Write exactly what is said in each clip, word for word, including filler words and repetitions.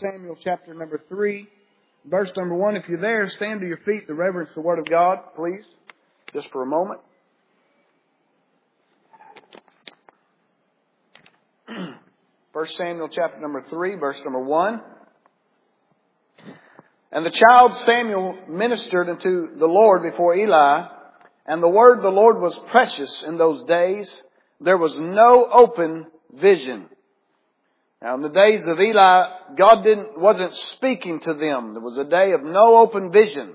Samuel chapter number three, verse number one. If you're there, stand to your feet to reverence the Word of God, please, just for a moment. First Samuel chapter number three, verse number one. And the child Samuel ministered unto the Lord before Eli, and the word of the Lord was precious in those days. There was no open vision. Now in the days of Eli, God didn't, wasn't speaking to them. There was a day of no open vision.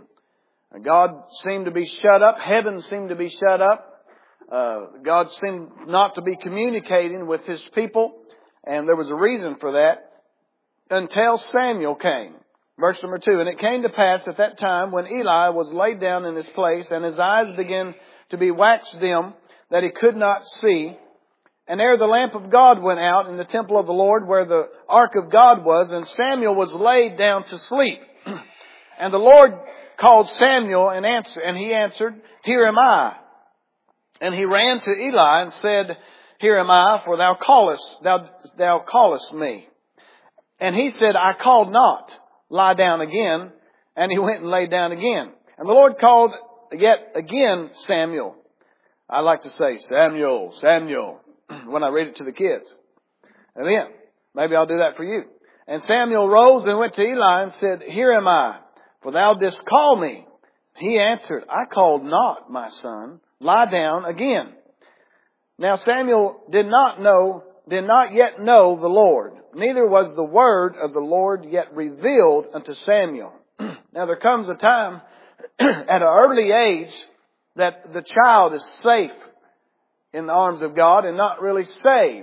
God seemed to be shut up. Heaven seemed to be shut up. Uh, God seemed not to be communicating with His people. And there was a reason for that until Samuel came. Verse number two. And it came to pass at that time when Eli was laid down in his place and his eyes began to be waxed dim that he could not see. And ere the lamp of God went out in the temple of the Lord where the ark of God was, and Samuel was laid down to sleep. And the Lord called Samuel and answered, and he answered, Here am I. And he ran to Eli and said, Here am I, for thou callest, thou, thou callest me. And he said, I called not. Lie down again. And he went and lay down again. And the Lord called yet again Samuel. I like to say, Samuel, Samuel, when I read it to the kids. And then, maybe I'll do that for you. And Samuel rose and went to Eli and said, Here am I, for thou didst call me. He answered, I called not, my son. Lie down again. Now Samuel did not know, did not yet know the Lord. Neither was the word of the Lord yet revealed unto Samuel. Now there comes a time at an early age that the child is safe in the arms of God and not really saved.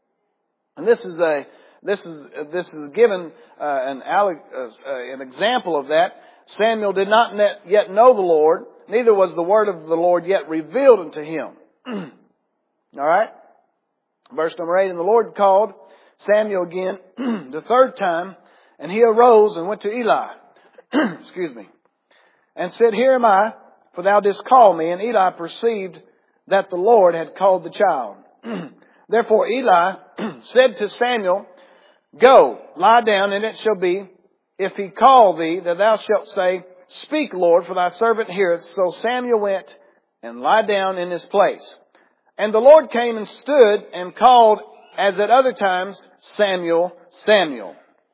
And this is a this is this is given uh, an uh, an example of that. Samuel did not yet know the Lord, neither was the word of the Lord yet revealed unto him. All right, verse number eight. And the Lord called Samuel again the third time, and he arose and went to Eli. Excuse me, and said, Here am I, for thou didst call me. And Eli perceived that the Lord had called the child. Therefore Eli said to Samuel, Go, lie down, and it shall be, if he call thee, that thou shalt say, Speak, Lord, for thy servant heareth. So Samuel went and lie down in his place. And the Lord came and stood and called, as at other times, Samuel, Samuel.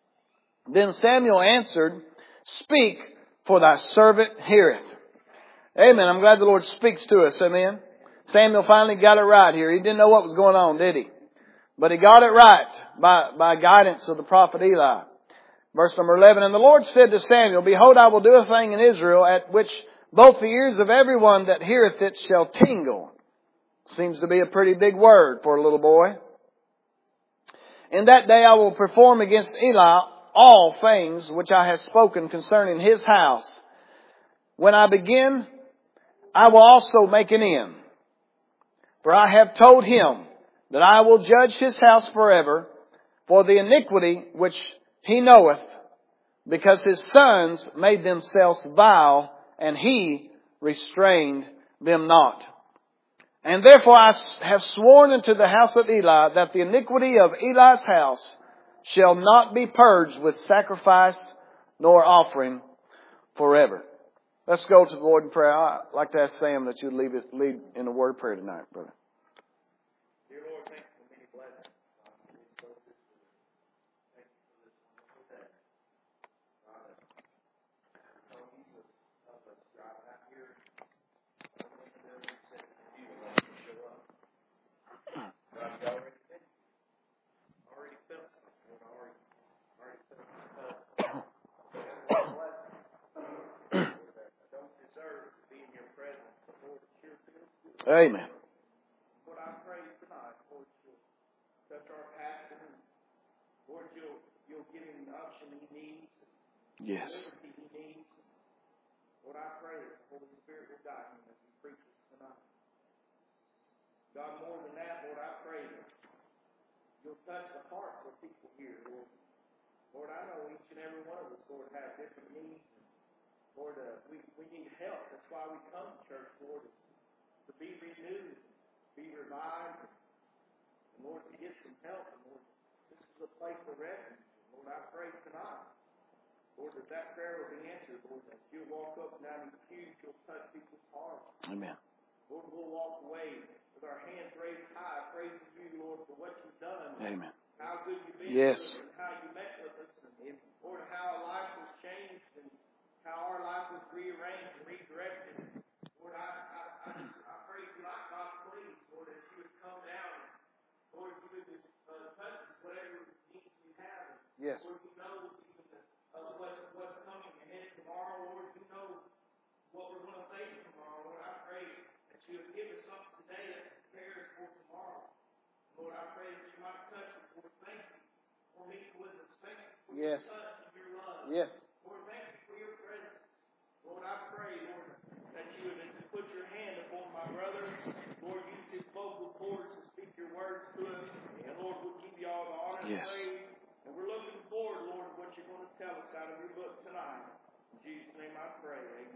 Then Samuel answered, Speak, for thy servant heareth. Amen. I'm glad the Lord speaks to us. Amen. Samuel finally got it right here. He didn't know what was going on, did he? But he got it right by, by guidance of the prophet Eli. Verse number eleven. And the Lord said to Samuel, Behold, I will do a thing in Israel at which both the ears of everyone that heareth it shall tingle. Seems to be a pretty big word for a little boy. In that day I will perform against Eli all things which I have spoken concerning his house. When I begin, I will also make an end. For I have told him that I will judge his house forever for the iniquity which he knoweth, because his sons made themselves vile, and he restrained them not. And therefore I have sworn unto the house of Eli that the iniquity of Eli's house shall not be purged with sacrifice nor offering forever. Let's go to the Lord in prayer. I'd like to ask Sam that you lead, it, lead in a word of prayer tonight, brother. Dear Lord, thank you for many blessings. Thank you for this wonderful day. God, help Jesus, help us, God, out here. I don't think there is such a view of us to show up. God, you already did. Already felt something. Already, already felt something. Amen. Lord, I pray tonight, Lord, you'll touch our pastor. Lord, you'll, you'll give him the unction he needs. Yes. The liberty he needs. Lord, I pray that the Holy Spirit will guide him as he preaches tonight. God, more than that, Lord, I pray that you'll touch the hearts of people here, Lord. Lord, I know each and every one of us, Lord, have different needs. Lord, uh, we, we need help. That's why we come to church, Lord. To be renewed, be revived, and Lord, to get some help. And Lord, this is a place of refuge. Lord, I pray tonight, Lord, that that prayer will be answered, Lord, that you'll walk up and down these pews, you'll touch people's hearts. Amen. Lord, we'll walk away with our hands raised high, praising you, Lord, for what you've done. Amen. How good you've been Yes. to us and how you met with us. And, Lord, how our life was changed and how our life was rearranged and redirected. Lord, I, I, I just I pray tonight, God, please, Lord, that you would come down. Lord, you would just uh, touch whatever needs you have. Yes. Lord, you know even the, uh, what, what's coming ahead tomorrow. Lord, you know what we're going to face tomorrow. Lord, I pray that you would give us something today that prepares for tomorrow. Lord, I pray that you might touch us. Lord, thank you for meeting with us. Thank you for Yes. your touch and your love. Yes. Lord, thank you for your presence. Lord, I pray, Lord, that you would put your hand upon my brother. Lord, use his vocal cords to speak your words to us. And Lord, we'll give you all the honor and Yes. praise. And we're looking forward, Lord, to what you're going to tell us out of your book tonight. In Jesus' name I pray.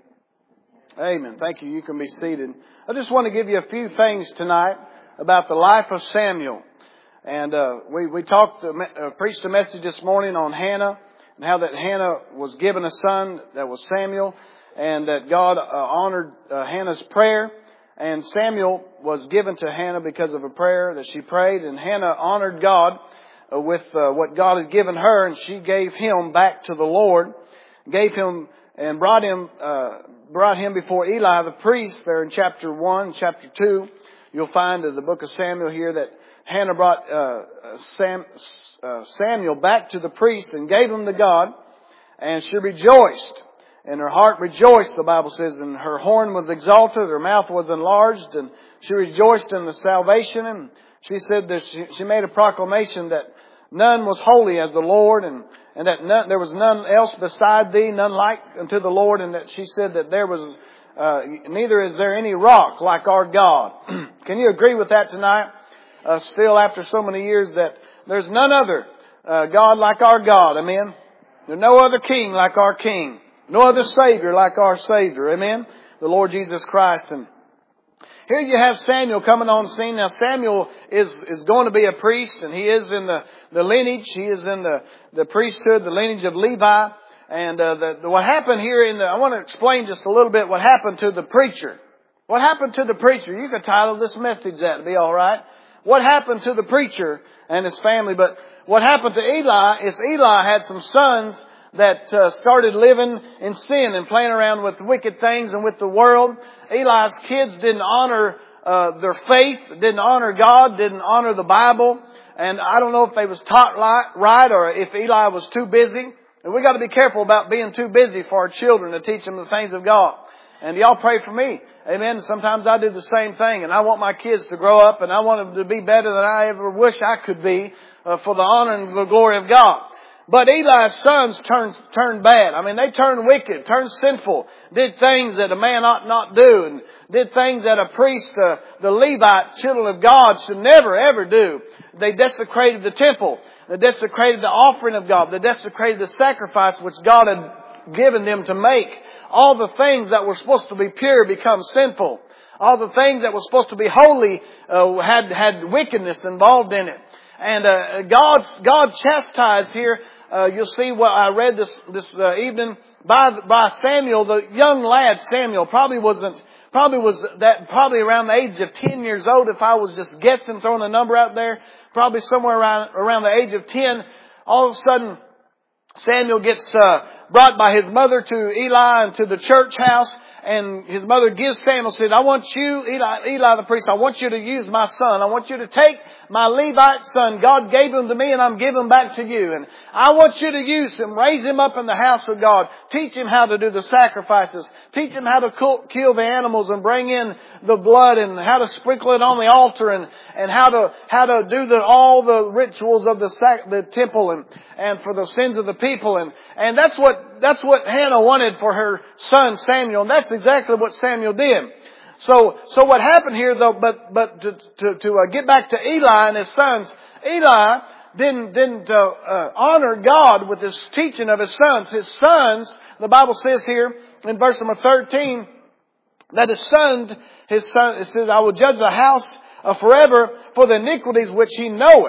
Amen. Amen. Thank you. You can be seated. I just want to give you a few things tonight about the life of Samuel. And uh, we, we talked, uh, preached a message this morning on Hannah and how that Hannah was given a son that was Samuel, and that God uh, honored uh, Hannah's prayer. And Samuel was given to Hannah because of a prayer that she prayed. And Hannah honored God uh, with uh, what God had given her, and she gave him back to the Lord, gave him and brought him uh, brought him before Eli the priest. There in chapter one, chapter two, you'll find in the book of Samuel here that Hannah brought uh, Sam, uh, Samuel back to the priest and gave him to God, and she rejoiced. And her heart rejoiced, the Bible says, and her horn was exalted, her mouth was enlarged, and she rejoiced in the salvation. And she said that she, she made a proclamation that none was holy as the Lord, and, and that none, there was none else beside thee, none like unto the Lord, and that she said that there was, uh, neither is there any rock like our God. Can you agree with that tonight? Uh, still after so many years, that there's none other uh, God like our God. Amen. There's no other King like our King. No other Savior like our Savior. Amen. The Lord Jesus Christ. And here you have Samuel coming on the scene. Now Samuel is, is going to be a priest, and he is in the, the lineage. He is in the, the priesthood, the lineage of Levi. And uh, the, the, what happened here in the, I want to explain just a little bit what happened to the preacher. What happened to the preacher? You could title this message that, it'd be all right. What happened to the preacher and his family? But what happened to Eli is Eli had some sons that uh, started living in sin and playing around with wicked things and with the world. Eli's kids didn't honor uh, their faith, didn't honor God, didn't honor the Bible. And I don't know if they was taught right or if Eli was too busy. And we got to be careful about being too busy for our children to teach them the things of God. And y'all pray for me. Amen. Sometimes I do the same thing, and I want my kids to grow up, and I want them to be better than I ever wish I could be uh, for the honor and the glory of God. But Eli's sons turned, turned bad. I mean, they turned wicked, turned sinful, did things that a man ought not do, and did things that a priest, uh, the Levite, children of God, should never, ever do. They desecrated the temple. They desecrated the offering of God. They desecrated the sacrifice which God had given them to make. All the things that were supposed to be pure become sinful. All the things that were supposed to be holy uh, had had wickedness involved in it. And uh, God's God chastised here. Uh, you'll see what I read this this uh, evening by by Samuel, the young lad Samuel. Probably wasn't probably was that probably around the age of ten years old. If I was just guessing, throwing a number out there, probably somewhere around around the age of ten. All of a sudden, Samuel gets uh, brought by his mother to Eli and to the church house, and his mother gives Samuel, said, I want you, Eli, Eli the priest, I want you to use my son. I want you to take my Levite son. God gave him to me, and I'm giving him back to you. And I want you to use him, raise him up in the house of God. Teach him how to do the sacrifices. Teach him how to kill the animals and bring in the blood, and how to sprinkle it on the altar, and, and how to how to do the, all the rituals of the sac, the temple, and, and for the sins of the people. And, and that's what that's what Hannah wanted for her son Samuel. And that's exactly what Samuel did. So, so what happened here, though, but, but to, to, to uh, get back to Eli and his sons, Eli didn't, didn't, uh, uh, honor God with his teaching of his sons. His sons, the Bible says here in verse number thirteen, that his son, his son, it says, I will judge the house uh, forever for the iniquities which he knoweth.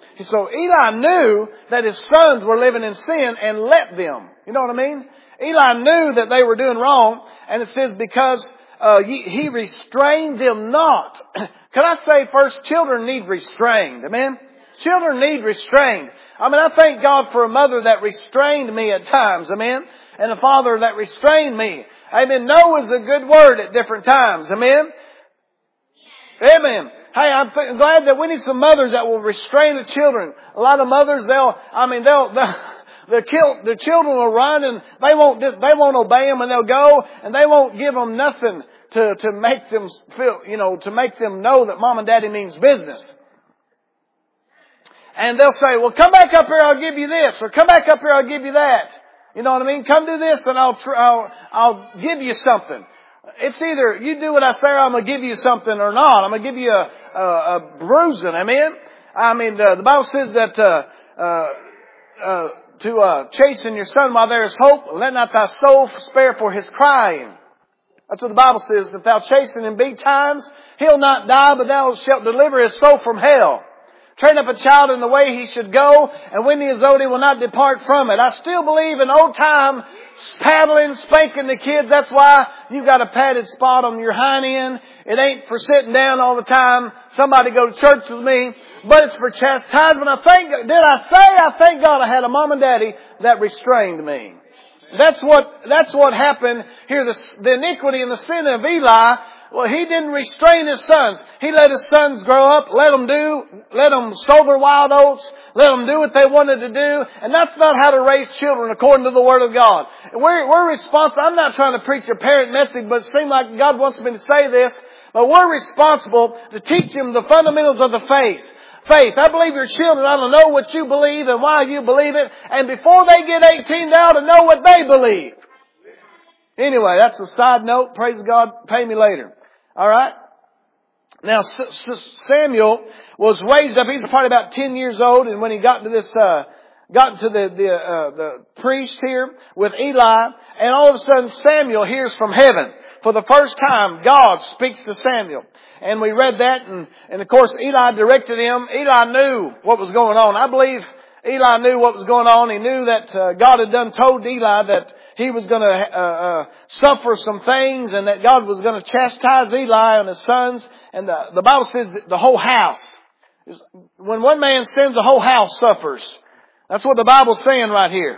So Eli knew that his sons were living in sin and let them. You know what I mean? Eli knew that they were doing wrong. And it says because uh, he, he restrained them not. Can I say first, children need restrained. Amen? Children need restrained. I mean, I thank God for a mother that restrained me at times. Amen? And a father that restrained me. Amen. No is a good word at different times. Amen? Amen. Hey, I'm th- glad that we need some mothers that will restrain the children. A lot of mothers, they'll, I mean, they'll, they'll the, kill, the children will run and they won't, they won't obey them, and they'll go and they won't give them nothing to, to make them feel, you know, to make them know that mom and daddy means business. And they'll say, well, come back up here, I'll give you this, or come back up here, I'll give you that. You know what I mean? Come do this and I'll, tr- I'll, I'll give you something. It's either you do what I say or I'm going to give you something or not. I'm going to give you a, a, a bruising. Amen? I mean, the, the Bible says that uh, uh, uh, to uh, chasten your son while there is hope. Let not thy soul spare for his crying. That's what the Bible says. If thou chasten him be times, he'll not die, but thou shalt deliver his soul from hell. Train up a child in the way he should go, and when he is old, he will not depart from it. I still believe in old time paddling, spanking the kids. That's why you've got a padded spot on your hind end. It ain't for sitting down all the time. Somebody go to church with me, but it's for chastisement. I thank, did I say I thank God I had a mom and daddy that restrained me. That's what, that's what happened here. The, the iniquity and the sin of Eli. Well, he didn't restrain his sons. He let his sons grow up, let them do, let them sow their wild oats, let them do what they wanted to do. And that's not how to raise children according to the Word of God. We're, we're responsible. I'm not trying to preach a parent message, but it seems like God wants me to say this. But we're responsible to teach them the fundamentals of the faith. Faith. I believe your children ought to know what you believe and why you believe it. And before they get eighteen, they ought to know what they believe. Anyway, that's a side note. Praise God. Pay me later. All right. Now Samuel was raised up. He's probably about ten years old, and when he got to this, uh, got to the the uh, the priest here with Eli, and all of a sudden Samuel hears from heaven for the first time. God speaks to Samuel, and we read that, and and of course Eli directed him. Eli knew what was going on. I believe Eli knew what was going on. He knew that uh, God had done told Eli that he was going to uh, uh, suffer some things, and that God was going to chastise Eli and his sons. And the, the Bible says that the whole house, is, when one man sins, the whole house suffers. That's what the Bible's saying right here.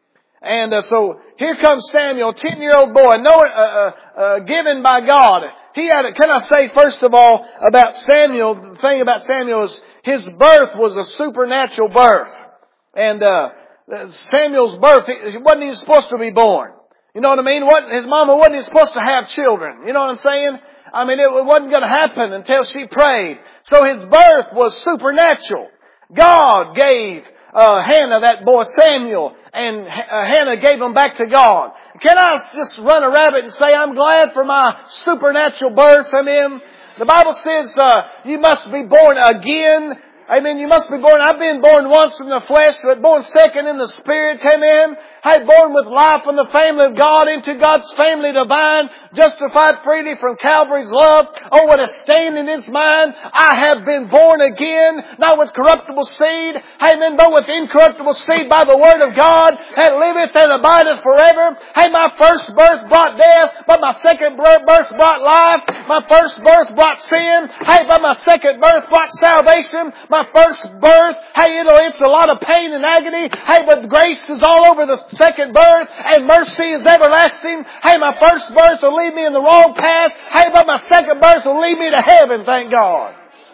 And uh, so here comes Samuel, a ten-year-old boy, know, uh, uh, uh, given by God. He had. A, can I say first of all about Samuel? The thing about Samuel is his birth was a supernatural birth. And uh Samuel's birth, he wasn't even supposed to be born. You know what I mean? What, his mama wasn't even supposed to have children. You know what I'm saying? I mean, it wasn't going to happen until she prayed. So his birth was supernatural. God gave uh, Hannah that boy Samuel, and uh, Hannah gave him back to God. Can I just run a rabbit and say I'm glad for my supernatural birth? Amen. The Bible says uh, you must be born again. Amen. You must be born. I've been born once in the flesh, but born second in the Spirit. Amen. I born with life in the family of God, into God's family divine, justified freely from Calvary's love. Oh, what a stand in His mind. I have been born again, not with corruptible seed, amen, but with incorruptible seed by the Word of God, that liveth and abideth forever. Hey, my first birth brought death, but my second birth brought life. My first birth brought sin. Hey, but my second birth brought salvation. My first birth, hey, it'll, it's a lot of pain and agony. Hey, but grace is all over the second birth, and mercy is everlasting. Hey, my first birth will lead me in the wrong path. Hey, but my second birth will lead me to heaven, thank God.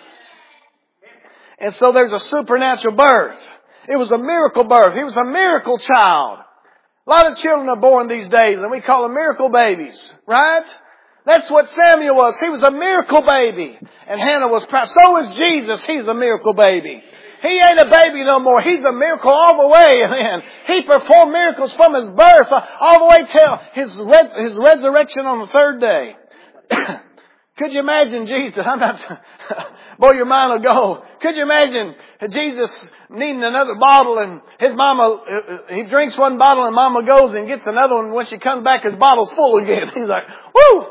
And so there's a supernatural birth. It was a miracle birth. He was a miracle child. A lot of children are born these days, and we call them miracle babies, right? That's what Samuel was. He was a miracle baby. And Hannah was proud. So is Jesus. He's a miracle baby. He ain't a baby no more. He's a miracle all the way. Man. He performed miracles from his birth all the way till his res- his resurrection on the third day. Could you imagine Jesus? I'm not, boy, your mind will go. Could you imagine Jesus needing another bottle, and his mama, he drinks one bottle and mama goes and gets another one. When she comes back, his bottle's full again. He's like, woo!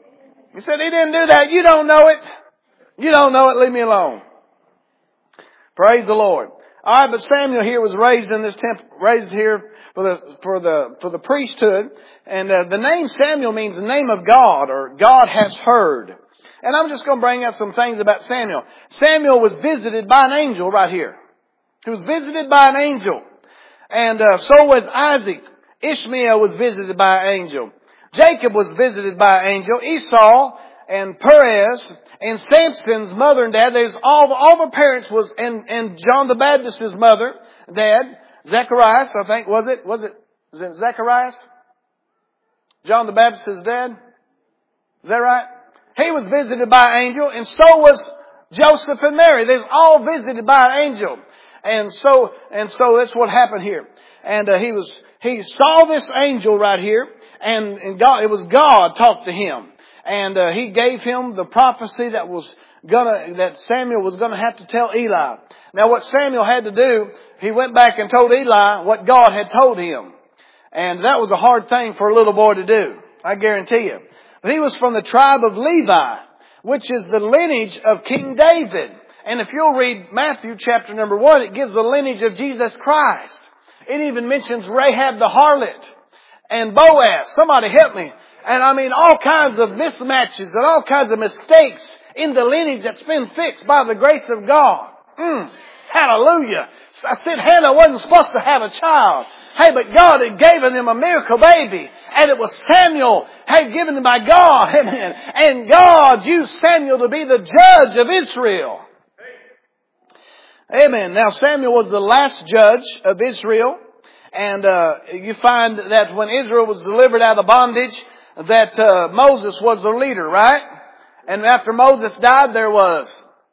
He said he didn't do that. You don't know it. You don't know it. Leave me alone. Praise the Lord. All right, but Samuel here was raised in this temple, raised here for the for the for the priesthood, and uh, the name Samuel means the name of God, or God has heard. And I'm just going to bring out some things about Samuel. Samuel was visited by an angel right here. He was visited by an angel, and uh, so was Isaac. Ishmael was visited by an angel. Jacob was visited by an angel. Esau and Perez and Samson's mother and dad. There's all all the parents was and and John the Baptist's mother, dad, Zacharias, I think was it was it was it Zacharias? John the Baptist's dad. Is that right? He was visited by an angel, and so was Joseph and Mary. They're all visited by an angel, and so and so that's what happened here. And uh, he was he saw this angel right here, and, and God it was God talked to him. And uh, he gave him the prophecy that was gonna that Samuel was gonna have to tell Eli. Now, what Samuel had to do, he went back and told Eli what God had told him, and that was a hard thing for a little boy to do. I guarantee you. But he was from the tribe of Levi, which is the lineage of King David. And if you'll read Matthew chapter number one, it gives the lineage of Jesus Christ. It even mentions Rahab the harlot and Boaz. Somebody help me. And I mean all kinds of mismatches and all kinds of mistakes in the lineage that's been fixed by the grace of God. Mm, hallelujah. I said Hannah wasn't supposed to have a child. Hey, but God had given him a miracle baby. And it was Samuel had given him by God. Amen. And God used Samuel to be the judge of Israel. Amen. Now Samuel was the last judge of Israel. And uh, you find that when Israel was delivered out of bondage, that uh, Moses was the leader, right? And after Moses died, there was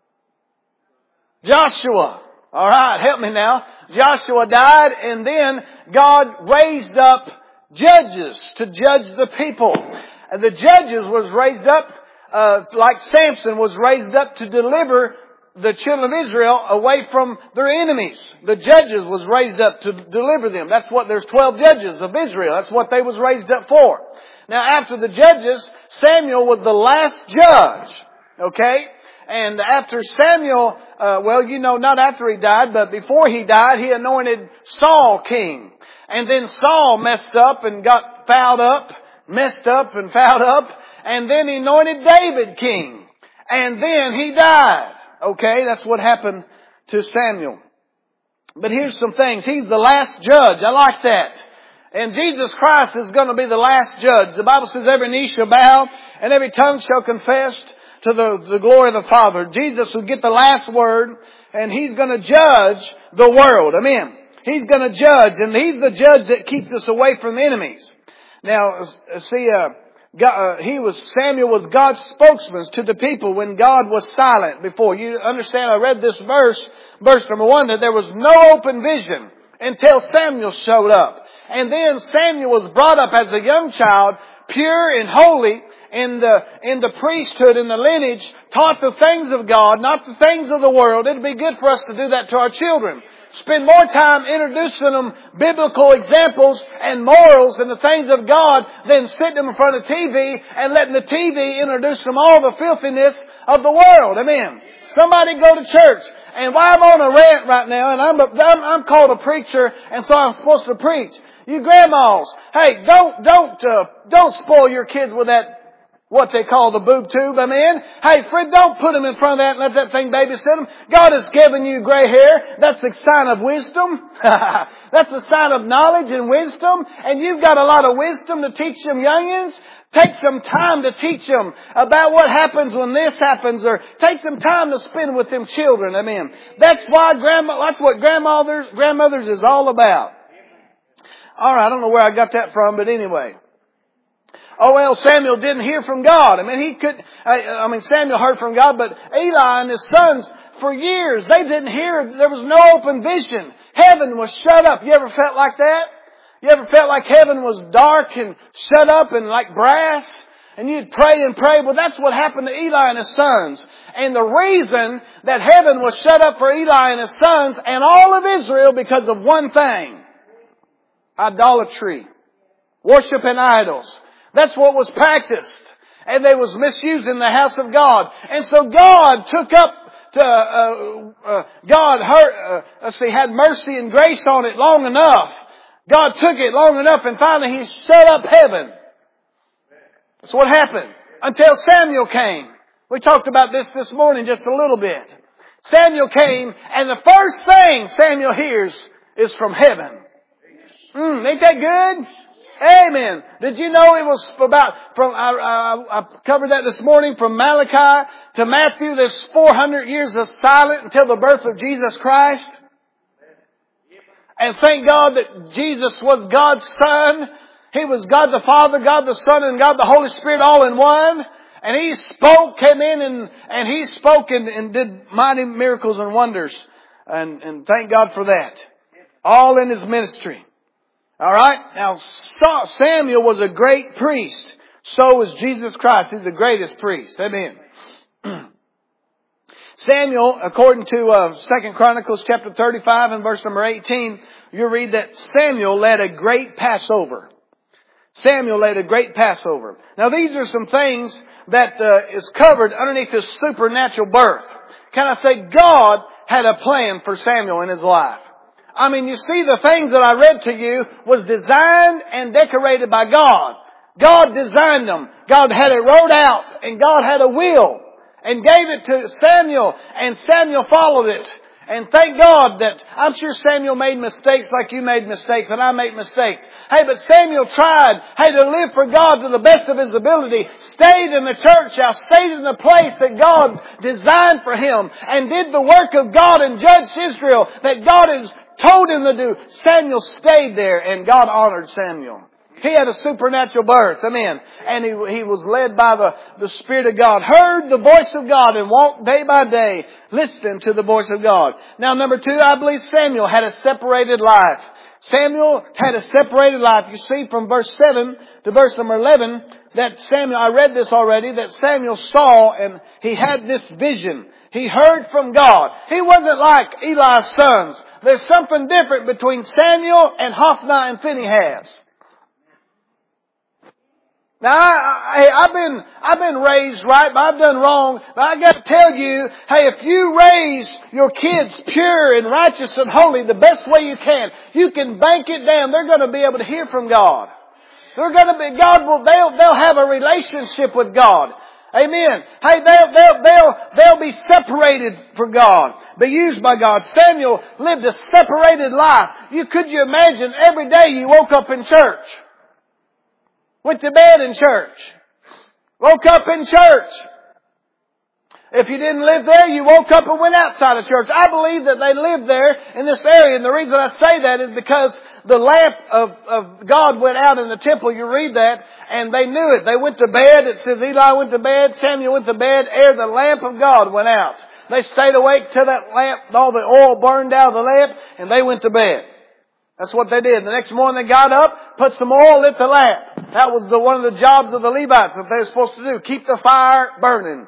Joshua. All right, help me now. Joshua died, and then God raised up judges to judge the people. And the judges was raised up uh, like Samson was raised up to deliver the children of Israel away from their enemies. The judges was raised up to deliver them. That's what there's twelve judges of Israel. That's what they was raised up for. Now, after the judges, Samuel was the last judge. Okay? And after Samuel, uh, well, you know, not after he died, but before he died, he anointed Saul king. And then Saul messed up and got fouled up, messed up and fouled up. And then he anointed David king. And then he died. Okay? That's what happened to Samuel. But here's some things. He's the last judge. I like that. And Jesus Christ is going to be the last judge. The Bible says every knee shall bow and every tongue shall confess to the, the glory of the Father. Jesus will get the last word, and He's going to judge the world. Amen. He's going to judge, and He's the judge that keeps us away from enemies. Now, see, uh, God, uh, he was Samuel was God's spokesman to the people when God was silent before. You understand? I read this verse, verse number one, that there was no open vision until Samuel showed up. And then Samuel was brought up as a young child, pure and holy in the, in the priesthood, in the lineage, taught the things of God, not the things of the world. It'd be good for us to do that to our children. Spend more time introducing them biblical examples and morals and the things of God than sitting them in front of T V and letting the T V introduce them all the filthiness of the world. Amen. Somebody go to church. And while I'm on a rant right now, and I'm, a, I'm, I'm called a preacher, and so I'm supposed to preach. You grandmas, hey, don't, don't, uh, don't spoil your kids with that, what they call the boob tube, amen? Hey, Fred, don't put them in front of that and let that thing babysit them. God has given you gray hair. That's a sign of wisdom. That's a sign of knowledge and wisdom. And you've got a lot of wisdom to teach them youngins. Take some time to teach them about what happens when this happens, or take some time to spend with them children. Amen. That's why grandma, that's what grandmothers, grandmothers is all about. All right, I don't know where I got that from, but anyway. Oh, well, Samuel didn't hear from God. I mean, he could, I, I mean, Samuel heard from God, but Eli and his sons, for years, they didn't hear. There was no open vision. Heaven was shut up. You ever felt like that? You ever felt like heaven was dark and shut up and like brass? And you'd pray and pray. Well, that's what happened to Eli and his sons. And the reason that heaven was shut up for Eli and his sons and all of Israel, because of one thing. Idolatry. Worshiping idols. That's what was practiced. And they was misusing the house of God. And so God took up to, uh, uh, God hurt, uh, let's see, had mercy and grace on it long enough. God took it long enough and finally He shut up heaven. That's what happened. Until Samuel came. We talked about this this morning just a little bit. Samuel came and the first thing Samuel hears is from heaven. Mm, ain't that good? Amen. Did you know it was about, from, I, I, I covered that this morning, from Malachi to Matthew, there's four hundred years of silence until the birth of Jesus Christ. And thank God that Jesus was God's Son. He was God the Father, God the Son, and God the Holy Spirit all in one. And He spoke, came in and, and He spoke and, and did mighty miracles and wonders. And, and thank God for that. All in His ministry. Alright? Now, Samuel was a great priest. So was Jesus Christ. He's the greatest priest. Amen. Samuel, according to uh, Second Chronicles chapter thirty-five and verse number eighteen, you read that Samuel led a great Passover. Samuel led a great Passover. Now these are some things that uh, is covered underneath this supernatural birth. Can I say God had a plan for Samuel in his life? I mean, you see, the things that I read to you was designed and decorated by God. God designed them. God had it wrote out, and God had a will and gave it to Samuel, and Samuel followed it. And thank God that I'm sure Samuel made mistakes like you made mistakes and I make mistakes. Hey, but Samuel tried, hey, to live for God to the best of his ability, stayed in the church house, stayed in the place that God designed for him, and did the work of God and judged Israel that God has told him to do. Samuel stayed there and God honored Samuel. He had a supernatural birth. Amen. And he, he was led by the, the Spirit of God. Heard the voice of God and walked day by day listening to the voice of God. Now number two, I believe Samuel had a separated life. Samuel had a separated life. You see from verse seven to verse number eleven that Samuel, I read this already, that Samuel saw and he had this vision. He heard from God. He wasn't like Eli's sons. There's something different between Samuel and Hophni and Phinehas. Now, I, I, I've been, I've been raised right, but I've done wrong. But I got to tell you, hey, if you raise your kids pure and righteous and holy the best way you can, you can bank it down. They're going to be able to hear from God. They're going to be, God will, they'll, they'll have a relationship with God. Amen. Hey, they'll, they'll, they'll, they'll be separated for God, be used by God. Samuel lived a separated life. You, could you imagine every day you woke up in church? Went to bed in church. Woke up in church. If you didn't live there, you woke up and went outside of church. I believe that they lived there in this area. And the reason I say that is because the lamp of, of God went out in the temple. You read that. And they knew it. They went to bed. It says Eli went to bed. Samuel went to bed. Ere the lamp of God went out. They stayed awake till that lamp, all the oil burned out of the lamp. And they went to bed. That's what they did. The next morning they got up, put some oil, lit the lamp. That was the, one of the jobs of the Levites that they were supposed to do. Keep the fire burning.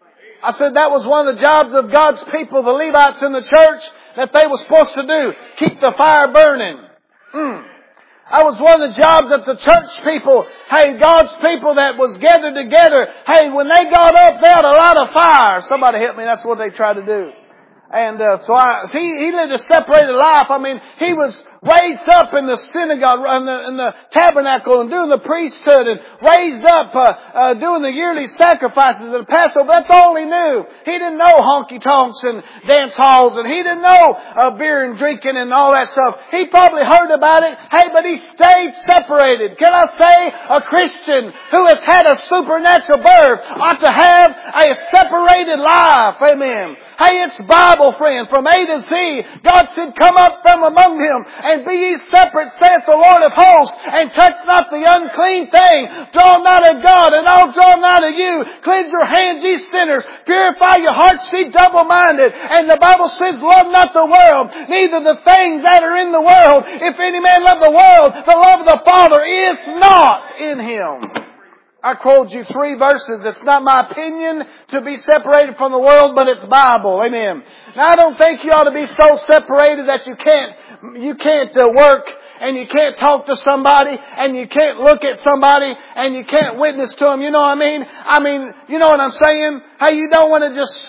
I said that was one of the jobs of God's people, the Levites in the church, that they were supposed to do. Keep the fire burning. Mm. That was one of the jobs that the church people, hey, God's people that was gathered together, hey, when they got up, they had a lot of fire. Somebody help me, that's what they tried to do. And uh, so I, he, he lived a separated life. I mean, he was raised up in the synagogue, in the, in the tabernacle, and doing the priesthood, and raised up uh, uh, doing the yearly sacrifices and Passover. That's all he knew. He didn't know honky tonks and dance halls, and he didn't know uh, beer and drinking and all that stuff. He probably heard about it. Hey, but he stayed separated. Can I say a Christian who has had a supernatural birth ought to have a separated life? Amen. Hey, it's Bible, friend, from A to Z. God said, come up from among them and be ye separate, saith the Lord of hosts, and touch not the unclean thing. Draw not of God, and I'll draw not of you. Cleanse your hands, ye sinners. Purify your hearts, ye double-minded. And the Bible says, love not the world, neither the things that are in the world. If any man love the world, the love of the Father is not in him. I quoted you three verses. It's not my opinion to be separated from the world, but it's Bible. Amen. Now I don't think you ought to be so separated that you can't, you can't uh, work and you can't talk to somebody and you can't look at somebody and you can't witness to them. You know what I mean? I mean, you know what I'm saying? Hey, you don't want to just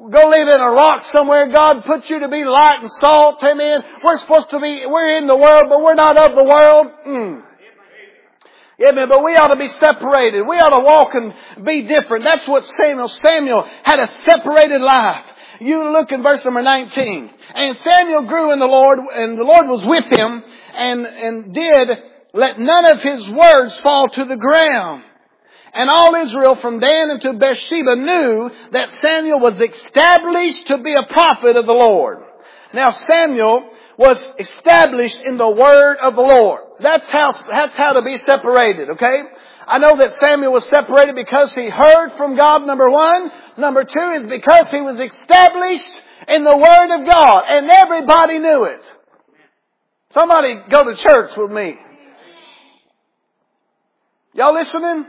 go live in a rock somewhere. God put you to be light and salt. Amen. We're supposed to be, we're in the world, but we're not of the world. Mm. Amen. But we ought to be separated. We ought to walk and be different. That's what Samuel, Samuel had a separated life. You look in verse number nineteen. And Samuel grew in the Lord, and the Lord was with him, and, and did let none of his words fall to the ground. And all Israel from Dan unto Beersheba knew that Samuel was established to be a prophet of the Lord. Now Samuel was established in the word of the Lord. That's how, that's how to be separated, okay? I know that Samuel was separated because he heard from God, number one. Number two is because he was established in the word of God. And everybody knew it. Somebody go to church with me. Y'all listening?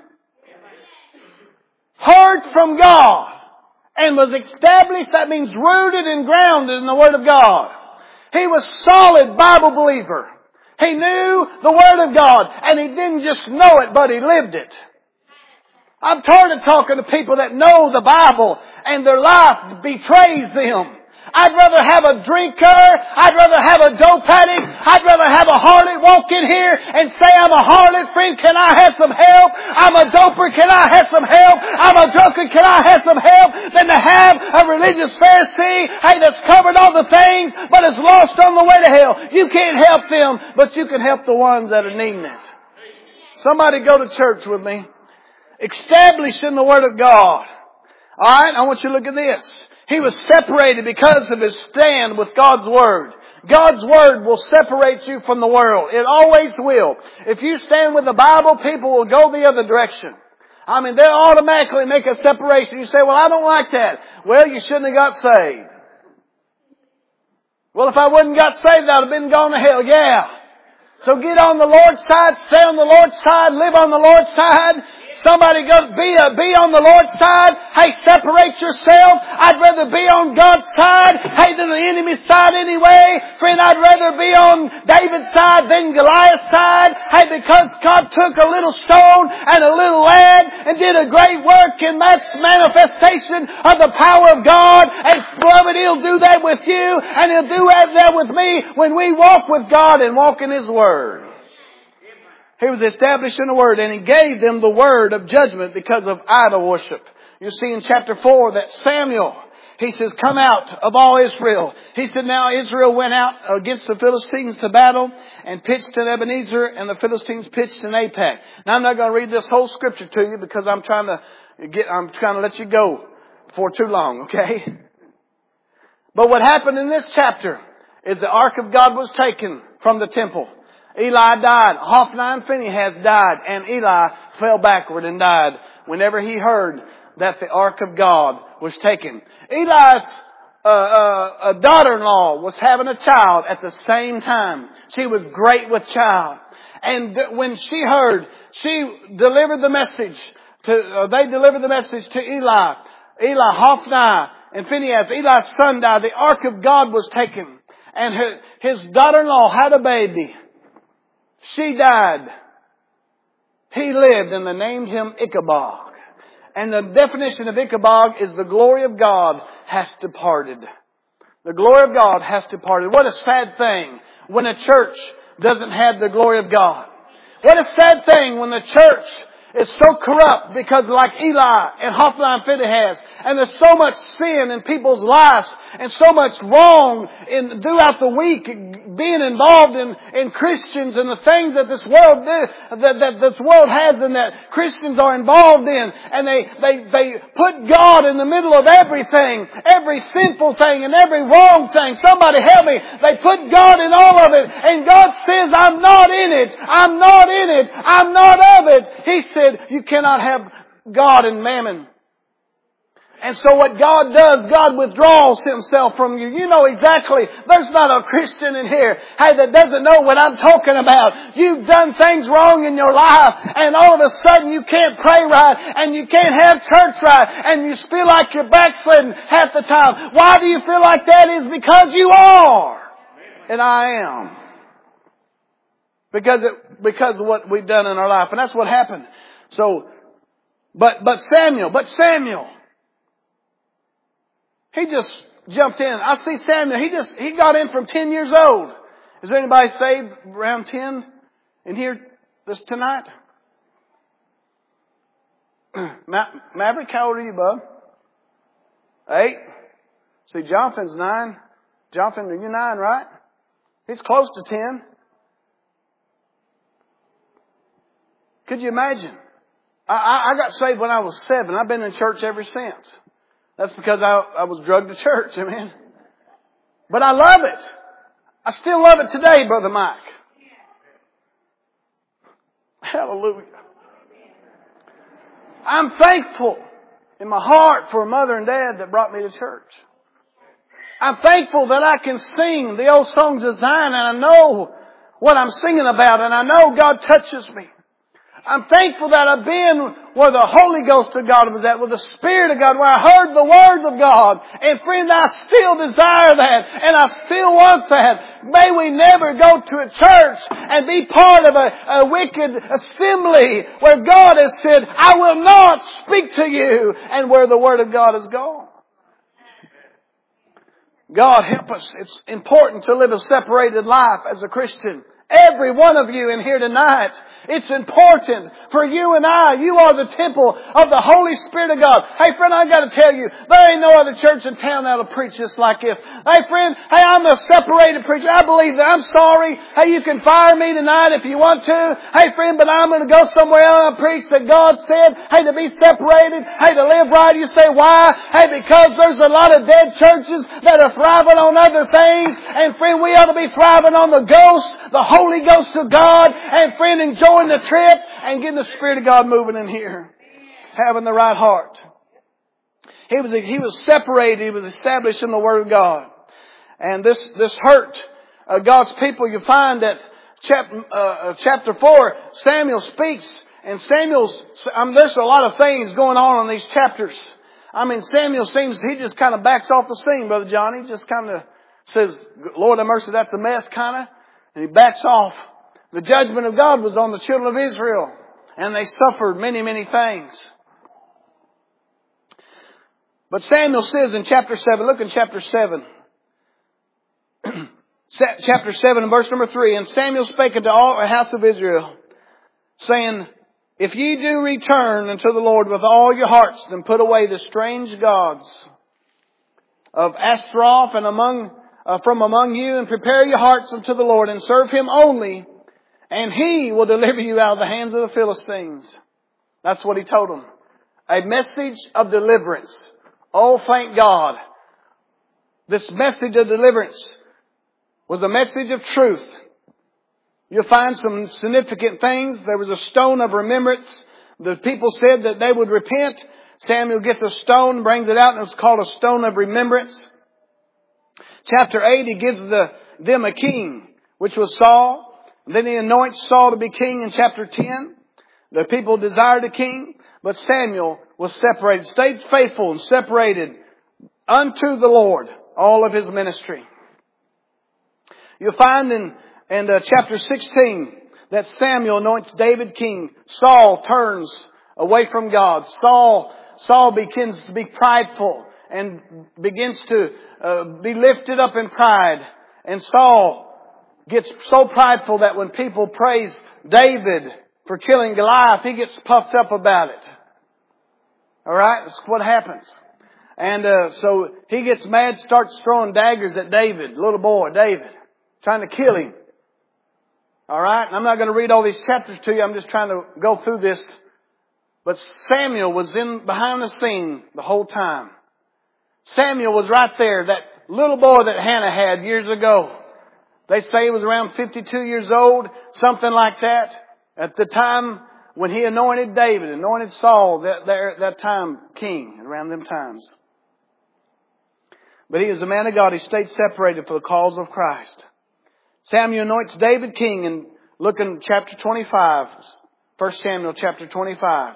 Heard from God and was established. That means rooted and grounded in the Word of God. He was solid Bible believer. He knew the Word of God, and he didn't just know it, but he lived it. I'm tired of talking to people that know the Bible and their life betrays them. I'd rather have a drinker. I'd rather have a dope addict. I'd rather have a harlot walk in here and say, I'm a harlot. Friend, can I have some help? I'm a doper. Can I have some help? I'm a drunkard. Can I have some help? Than to have a religious Pharisee, hey, that's covered all the things, but is lost on the way to hell. You can't help them, but you can help the ones that are needing it. Somebody go to church with me. Established in the Word of God. Alright, I want you to look at this. He was separated because of his stand with God's Word. God's Word will separate you from the world. It always will. If you stand with the Bible, people will go the other direction. I mean, they'll automatically make a separation. You say, well, I don't like that. Well, you shouldn't have got saved. Well, if I wouldn't got saved, I'd have been gone to hell. Yeah. So get on the Lord's side, stay on the Lord's side, live on the Lord's side. Somebody goes, be, a, be on the Lord's side. Hey, separate yourself. I'd rather be on God's side, hey, than the enemy's side anyway. Friend, I'd rather be on David's side than Goliath's side. Hey, because God took a little stone and a little lad and did a great work in that manifestation of the power of God. And beloved, He'll do that with you, and He'll do that with me when we walk with God and walk in His Word. He was established in the Word, and He gave them the word of judgment because of idol worship. You see in chapter four that Samuel, he says, come out of all Israel. He said, now Israel went out against the Philistines to battle and pitched in Ebenezer, and the Philistines pitched in Aphek. Now I'm not going to read this whole scripture to you because I'm trying to get, I'm trying to let you go for too long, okay? But what happened in this chapter is the ark of God was taken from the temple. Eli died. Hophni and Phinehas died. And Eli fell backward and died whenever he heard that the ark of God was taken. Eli's uh, uh, daughter-in-law was having a child at the same time. She was great with child. And when she heard, she delivered the message to, uh, they delivered the message to Eli. Eli, Hophni and Phinehas, Eli's son died. The ark of God was taken. And her, his daughter-in-law had a baby. She died. He lived, and they named him Ichabod. And the definition of Ichabod is the glory of God has departed. The glory of God has departed. What a sad thing when a church doesn't have the glory of God. What a sad thing when the church is so corrupt because like Eli and Hophni and Phinehas, and there's so much sin in people's lives and so much wrong in throughout the week being involved in, in Christians and the things that this world do, that, that this world has and that Christians are involved in, and they, they, they put God in the middle of everything, every sinful thing and every wrong thing. Somebody help me. They put God in all of it, and God says, I'm not in it. I'm not in it. I'm not of it. He said, you cannot have God and mammon. And so what God does, God withdraws Himself from you. You know exactly, there's not a Christian in here, hey, that doesn't know what I'm talking about. You've done things wrong in your life, and all of a sudden you can't pray right, and you can't have church right, and you feel like you're backsliding half the time. Why do you feel like that? Is because you are. And I am. Because it, because of what we've done in our life. And that's what happened. So, but, but Samuel, but Samuel, He just jumped in. I see Samuel. He just, he got in from ten years old. Is there anybody saved around ten in here this tonight? Ma- Maverick, how old are you, bub? Eight. See, Jonathan's nine. Jonathan, are you nine, right? He's close to ten. Could you imagine? I, I, I got saved when I was seven. I've been in church ever since. That's because I, I was drugged to church, amen. But I love it. I still love it today, Brother Mike. Hallelujah. I'm thankful in my heart for mother and dad that brought me to church. I'm thankful that I can sing the old songs of Zion and I know what I'm singing about and I know God touches me. I'm thankful that I've been where the Holy Ghost of God was at, with the Spirit of God, where I heard the Word of God. And friend, I still desire that and I still want that. May we never go to a church and be part of a, a wicked assembly where God has said, I will not speak to you, and where the Word of God is gone. God help us. It's important to live a separated life as a Christian. Every one of you in here tonight, it's important for you and I. You are the temple of the Holy Spirit of God. Hey friend, I got to tell you, there ain't no other church in town that'll preach just like this. Hey friend, hey, I'm a separated preacher. I believe that. I'm sorry. Hey, you can fire me tonight if you want to. Hey friend, but I'm going to go somewhere else and preach that God said, hey, to be separated. Hey, to live right. You say, why? Hey, because there's a lot of dead churches that are thriving on other things. And friend, we ought to be thriving on the Ghost, the Holy Ghost of God, and friend, enjoying the trip and getting the Spirit of God moving in here. Having the right heart. He was, he was separated. He was established in the Word of God. And this, this hurt uh, God's people. You find that chap, uh, chapter four, Samuel speaks, and Samuel's, I mean, there's a lot of things going on in these chapters. I mean, Samuel seems, he just kind of backs off the scene, Brother John. He just kind of says, Lord have mercy, that's a mess, kind of. And he backs off. The judgment of God was on the children of Israel. And they suffered many, many things. But Samuel says in chapter seven, look in chapter seven. Chapter seven and verse number three. And Samuel spake unto all the house of Israel, saying, if ye do return unto the Lord with all your hearts, then put away the strange gods of Ashtaroth and among Uh, from among you, and prepare your hearts unto the Lord, and serve Him only, and He will deliver you out of the hands of the Philistines. That's what He told them. A message of deliverance. Oh, thank God. This message of deliverance was a message of truth. You'll find some significant things. There was a stone of remembrance. The people said that they would repent. Samuel gets a stone, brings it out, and it's called a stone of remembrance. Chapter eight, he gives the, them a king, which was Saul. Then he anoints Saul to be king in chapter ten. The people desired a king, but Samuel was separated, stayed faithful and separated unto the Lord all of his ministry. You'll find in, in uh, chapter sixteen that Samuel anoints David king. Saul turns away from God. Saul, Saul begins to be prideful and begins to uh, be lifted up in pride. And Saul gets so prideful that when people praise David for killing Goliath, he gets puffed up about it. Alright? That's what happens. And uh, so he gets mad, starts throwing daggers at David, little boy, David, trying to kill him. Alright? And I'm not going to read all these chapters to you. I'm just trying to go through this. But Samuel was in behind the scene the whole time. Samuel was right there, that little boy that Hannah had years ago. They say he was around fifty-two years old, something like that, at the time when he anointed David, anointed Saul, that, that, that time king, around them times. But he was a man of God. He stayed separated for the cause of Christ. Samuel anoints David king, and look in chapter twenty-five. First Samuel chapter twenty-five.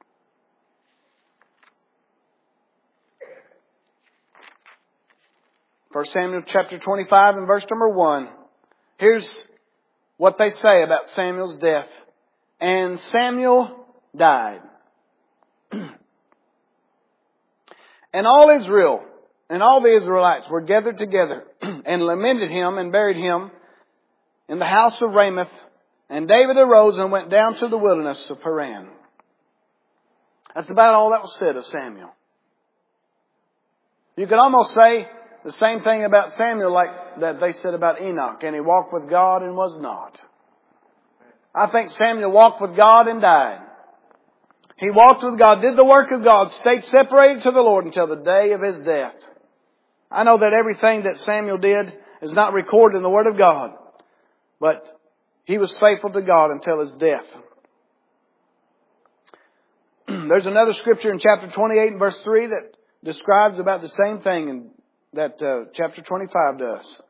First Samuel chapter twenty-five and verse number one. Here's what they say about Samuel's death. And Samuel died. And all Israel and all the Israelites were gathered together and lamented him and buried him in the house of Ramoth. And David arose and went down to the wilderness of Paran. That's about all that was said of Samuel. You could almost say the same thing about Samuel like that they said about Enoch. And he walked with God and was not. I think Samuel walked with God and died. He walked with God, did the work of God, stayed separated to the Lord until the day of his death. I know that everything that Samuel did is not recorded in the Word of God. But he was faithful to God until his death. There's another scripture in chapter twenty-eight and verse three that describes about the same thing and that uh, chapter twenty-five does.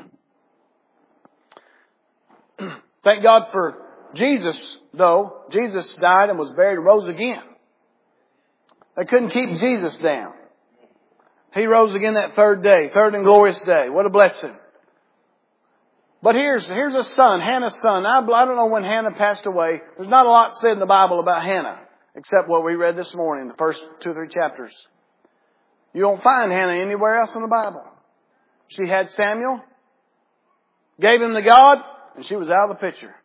Thank God for Jesus, though. Jesus died and was buried and rose again. They couldn't keep Jesus down. He rose again that third day, third and glorious day. What a blessing. But here's, here's a son, Hannah's son. I, I don't know when Hannah passed away. There's not a lot said in the Bible about Hannah, except what we read this morning, the first two or three chapters. You don't find Hannah anywhere else in the Bible. She had Samuel, gave him to God, and she was out of the picture.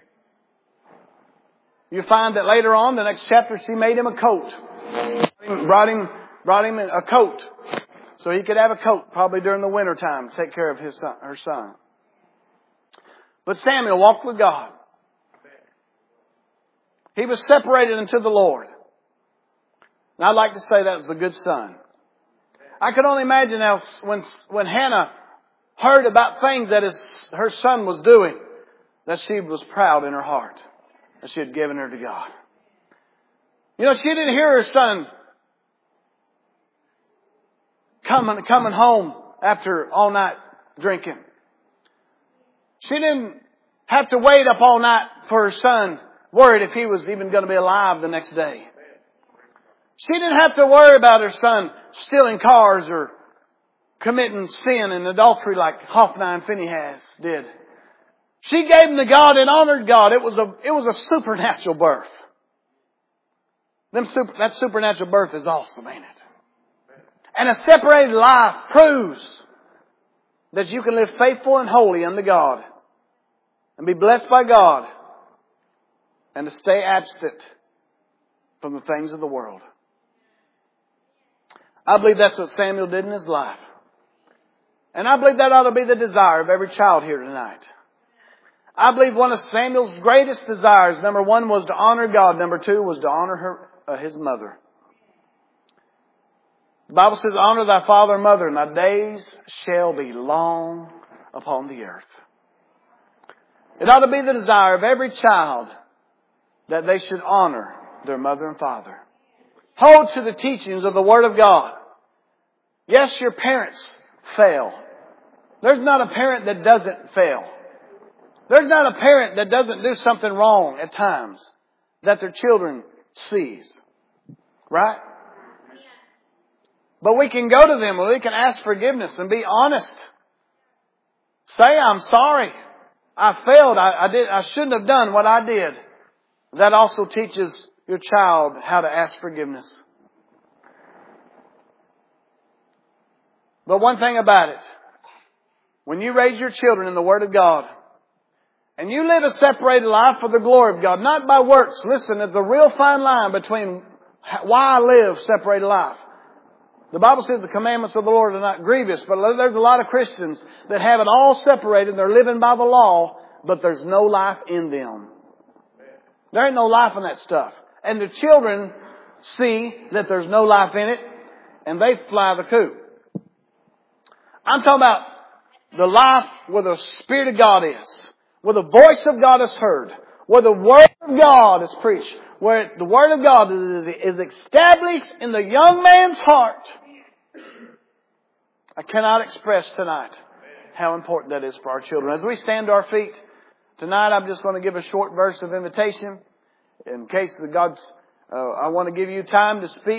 You find that later on, the next chapter, she made him a coat. Brought him, brought him a coat. So he could have a coat, probably during the winter time, to take care of his son, her son. But Samuel walked with God. He was separated unto the Lord. And I'd like to say that was a good son. I could only imagine how when, when Hannah heard about things that his, her son was doing, that she was proud in her heart that she had given her to God. You know, she didn't hear her son coming, coming home after all night drinking. She didn't have to wait up all night for her son, worried if he was even going to be alive the next day. She didn't have to worry about her son stealing cars or committing sin and adultery like Hophni and Phinehas did. She gave him to God and honored God. It was a, it was a supernatural birth. Them super, that supernatural birth is awesome, ain't it? And a separated life proves that you can live faithful and holy unto God and be blessed by God and to stay absent from the things of the world. I believe that's what Samuel did in his life. And I believe that ought to be the desire of every child here tonight. I believe one of Samuel's greatest desires, number one, was to honor God. Number two was to honor her, uh, his mother. The Bible says, honor thy father and mother, and thy days shall be long upon the earth. It ought to be the desire of every child that they should honor their mother and father. Hold to the teachings of the Word of God. Yes, your parents fail. There's not a parent that doesn't fail. There's not a parent that doesn't do something wrong at times that their children sees. Right? But we can go to them and we can ask forgiveness and be honest. Say, I'm sorry. I failed. I, I did. I shouldn't have done what I did. That also teaches your child how to ask forgiveness. But one thing about it, when you raise your children in the Word of God, and you live a separated life for the glory of God, not by works. Listen, there's a real fine line between why I live separated life. The Bible says the commandments of the Lord are not grievous, but there's a lot of Christians that have it all separated. They're living by the law, but there's no life in them. There ain't no life in that stuff. And the children see that there's no life in it, and they fly the coop. I'm talking about the life where the Spirit of God is, where the voice of God is heard, where the Word of God is preached, where the Word of God is, is established in the young man's heart. I cannot express tonight how important that is for our children. As we stand to our feet tonight, I'm just going to give a short verse of invitation in case the God's. Uh, I want to give you time to speak.